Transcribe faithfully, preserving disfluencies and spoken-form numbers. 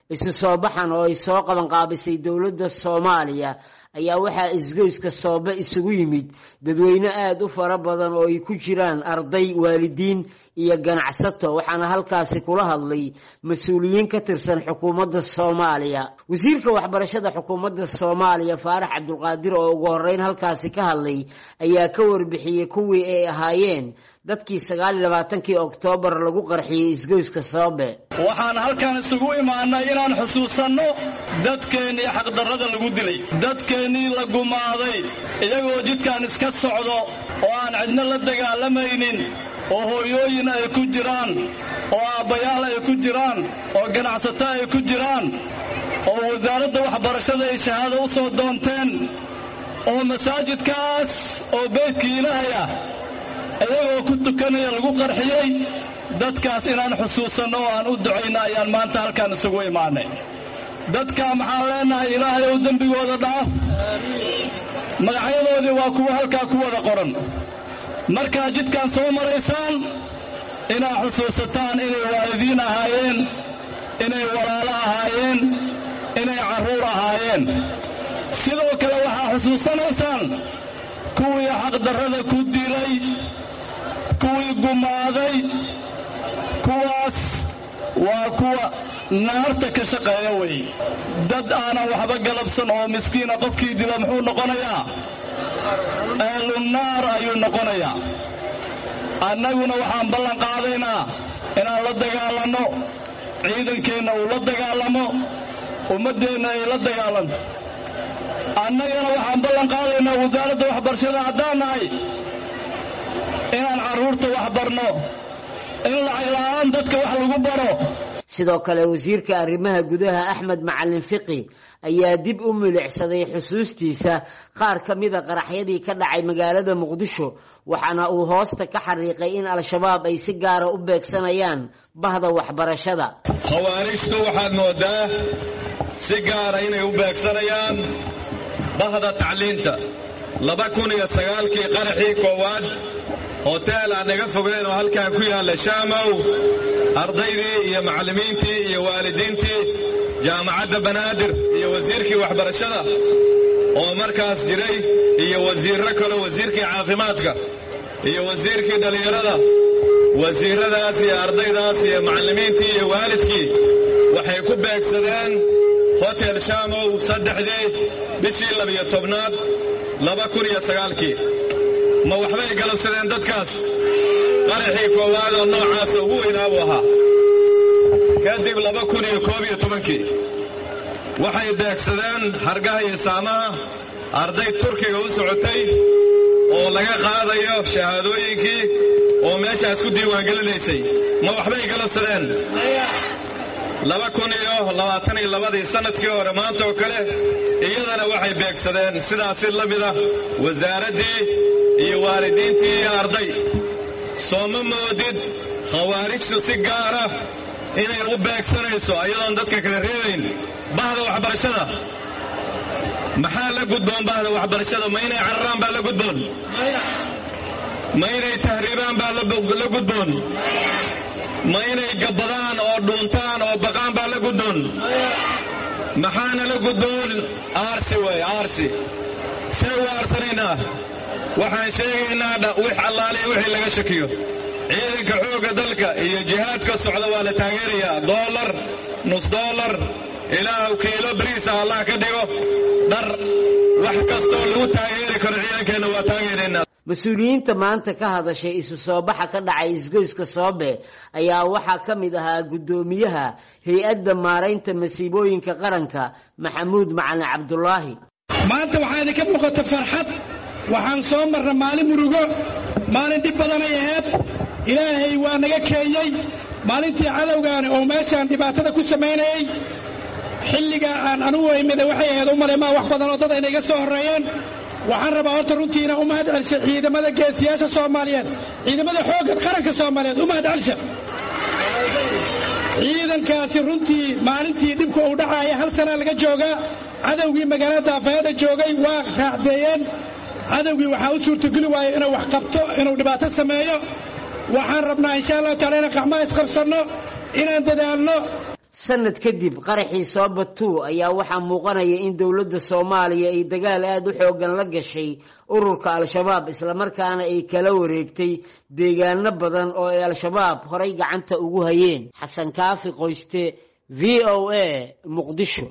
isu soo baxan oo ay soo qaban qaabisay dowladda Soomaaliya ayaa waxaa isgoyska Soobe isugu yimid dadweyne aad u fara badan oo ay ku jiraan arday, waalidiin iyo ganacsato, waxaana halkaasi kula hadlay mas'uuliyiin ka tirsan xukuumadda Soomaaliya. Wasiirka waxbarashada xukuumadda Soomaaliya Faarax Cabdulqaadir oo ugu horeyn halkaasi ka hadlay ayaa ka warbixiyay kuwii ay ahaayeen dadkii sagaal iyo labaatankii Oktoobar lagu qarxiyay isgoyska Soobe. waxaan halkan isugu imaanay inaan xusuusanno dadkeenii xaq darrada lagu dilay, dadkeenii la gumaaday iyagoo jidkan iska socdo oo aan cidna la dagaalamaynin, oo hooyooyin ay ku jiraan, oo aabbayaal ay ku jiraan, oo ganacsato ay ku jiraan, oo wasaaradda waxbarashada ay shahaado u soo doonteen, oo masaajidkaas oo beydkii Ilaahay ah iyagoo ku tukanaya lagu qarxiyay. dadkaas inaan xusuusanno oo aan u ducayno ayaan maanta halkan isugu imaanay. dadka maxaan leenahay Ilaahay oo dembigooda dhaaf. magacyadoodii waa kuwa halkaa ku wada qoran. markaa jidkan soo maraysaan inaad xusuusataan inay waalidiin ahaayeen, inay walaalo ahaayeen, inay carruur ahaayeen. sidoo kale waxaa xusuusanaysaan kuwii xaqdarrada ku dilay, kuwii gumaaday, kuwaas waa kuwa naarta ka shaqeeya wey. dad aanan waxba galabsan oo miskiina qofkii dila muxuu noqonayaa? ahlunaar ayuu noqonayaa. annaguna waxaan ballan qaadaynaa inaan la dagaalanno, ciidankeenna uu la dagaalamo, ummaddeenna ay la dagaalanto. annagana waxaan ballan qaadaynaa wasaaradda waxbarashada haddaan nahay inaan carruurta wax barno, in lacag la'aan dadka wax lagu baro. sidoo kale wasiirka arrimaha gudaha Axmed Macalin Fiqi ayaa dib u milicsaday xusuustiisa qaar ka mid ah qaraxyadii ka dhacay magaalada Muqdisho, waxaana uu hoosta ka xariiqay in al-shabaab ay si gaar ah u beegsanayaan bahda waxbarashada. khawaarijtu waxaad moodaa si gaar ah inay u beegsanayaan bahda tacliinta. laba kun iyo sagaalkii qaraxii koowaad hotel aan naga fogeen oo halkan ku yaalla Shaamow, ardaydii iyo macallimiintii iyo waalidiintii jaamacadda Banaadir iyo wasiirkii waxbarashada oo markaas jiray iyo wasiirro kale, wasiirkii caafimaadka iyo wasiirkii dhalinyarada, wasiiradaas iyo ardaydaas iyo macallimiintii iyo waalidkii waxay ku beegsadeen hotel Shaamow saddexdii bishii labiyo tobnaad laba kun iyo sagaalkii. ma waxbay galabsadeen dadkaas? qaraxii koowaad oo noocaas ugu weynaa buu ahaa. kadib laba kun iyo koob iyo tobankii waxay beegsadeen hargaha iyo saamaha arday Turkiga u socotay oo laga qaadayo shahaadooyinkii oo meeshaas ku diiwaangelinaysay. ma waxbay galabsadeen? laba kun iyo labaatan iyo labadii sanadkii hore maanta oo kale iyadana waxay beegsadeen sidaasi la mid ah wasaaraddii iyo waalidiintii iyo arday. soo ma moodid khawaarijtu si gaar ah inay u beegsanayso ayadoon dadka kala reebayn bahda waxbarashada? maxaa la gudboon bahda waxbarashada? ma inay cararaan baa la gudboon? ma inay tahriibaan baa la gudboon? ma inay gabbadaan oo dhuuntaan oo baqaan baa la gudboon? maxaana la gudboon? aarsi way aarsi. see u aarsanaynaa? waxaan sheegaynaa wix allaale wixii laga shakiyo. ciidanka xoogga dalka iyo jihaadka socda waa la taageerayaa. doolar, nus doolar, ilaahu kiilo bariisa allah ka dhigo, dhar, wax kastoo lagu taageeri karo ciidankeenna waa taageeraynaa. mas-uuliyiinta maanta ka hadashay isu soo baxa ka dhacay isgoyska Soobe ayaa waxaa ka mid ahaa guddoomiyaha hay-adda maaraynta masiibooyinka qaranka Maxamuud Macalin Cabdulaahi. maanta waxaa idinka muuqata farxad. waxaan soo marna maalin murugo, maalin dhib badanay ahayd. ilaahay waa naga keenyey maalintii cadowgaani oo meeshaan dhibaatada ku samaynayay. xilliga aan anugu imida waxay ahayd u maleemaa wax badan oo dad ay naga soo horreeyeen. waxaan rabaa horta runtiina u mahad celsha ciidamada geesiyaasha Soomaaliyeed, ciidamada xoogga qaranka Soomaaliyeed u mahad celsha. ciidankaasi runtii maalintii dhibka uu dhacaya hal sana laga joogaa. cadowgii magaalada Daafeeda joogay waa raacdeeyeen. cadowgii waxaa u suurtageli waayay inuu wax qabto, inuu dhibaato sameeyo. waxaan rabnaa insha Allah taala inaan gacmaha isqabsanno, inaan dadaalno. sanad kadib qaraxii Soobe two ayaa waxaa muuqanaya in dowladda Soomaaliya ay dagaal aad u xoogan la gashay ururka Al-Shabaab isla markaana ay kala wareegtay deegaano badan oo ay Al-Shabaab horay gacanta ugu hayeen. Xasan Kaafi Qoyste, V O A, Muqdisho.